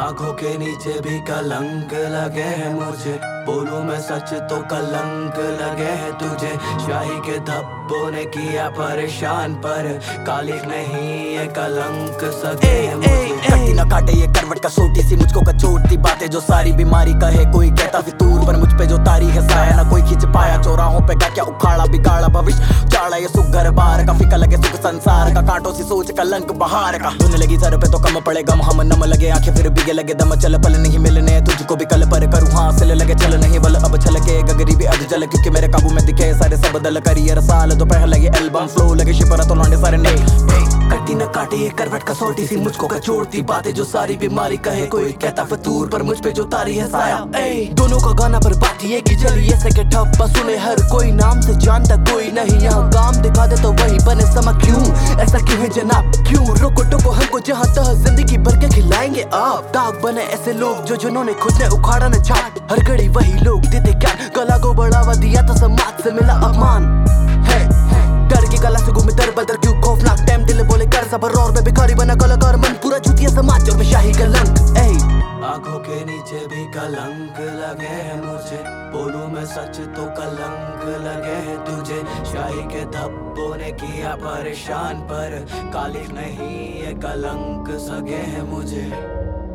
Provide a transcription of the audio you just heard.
आंखों के नीचे भी कलंक लगे हैं मुझे, बोलूं मैं सच तो कलंक लगे हैं तुझे। शाही के धब्बों ने किया परेशान, पर कालिक नहीं ये कलंक सगे हैं मुझे। कटी ना काटे ये करवट का सोटी सी, मुझको कचोटती बातें जो सारी बीमारी कहे। कोई कहता फितूर पर मुझ पे जो तारी है साया, ना कोई खींच पाया चौराहों पे क्या क्या उखाड़ा बिगाड़ा भविष्य चाड़ा। ये सुगर बार का फीका लगे सुख संसार का, कांटों सी सोच कलंक बहार का। धुन लगी सर पे तो कम पड़े गम, हम नम लगे आंखें फिर बिगे लगे दम। चल पल नहीं मिलने तुझको भी कल पर करूँ हासिल लगे चल नहीं बल। अब छलके गगरी भी अध जल, क्योंकि मेरे काबू में दिखे सारे सब बदल। करियर साल तो पहले ये एल्बम फ्लो लगे शिपरा तो लौंडे सारे नहीं। कटी न काटे ये करवट का सोटी सी, मुझको कचोड़ती बातें जो सारी बीमारी कहे। कोई कहता फतूर पर मुझ पे जो तारी है साया। दोनों का गाना पर बात ये की चली ऐसे के ठप सुने हर कोई, नाम से जानता कोई नहीं। यहाँ काम दिखा दे तो वही बने समा, क्यों ऐसा क्यों है जनाब? क्यों रोको टोको हमको जहाँ तह जिंदगी भर के खिलाएंगे आप। दाग बने ऐसे लोग जो जिन्होंने खुद ने उखाड़ा न छाट, हर घड़ी वही लोग देते क्या कला को बढ़ावा दिया तो समाज से मिला अपमान है। डर की कला से घूमे दर बदर, क्यों खौफनाक टाइम दिल बोले कर सबर। और मैं भिखारी बना कलाकार मन पूरा झूठिया समाज और मैं शाही कलंक। आंखों के नीचे भी कलंक लगे हैं मुझे, बोलूं मैं सच तो कलंक लगे हैं तुझे। शाही के धब्बों ने किया परेशान, पर कालिक नहीं ये कलंक सगे हैं मुझे।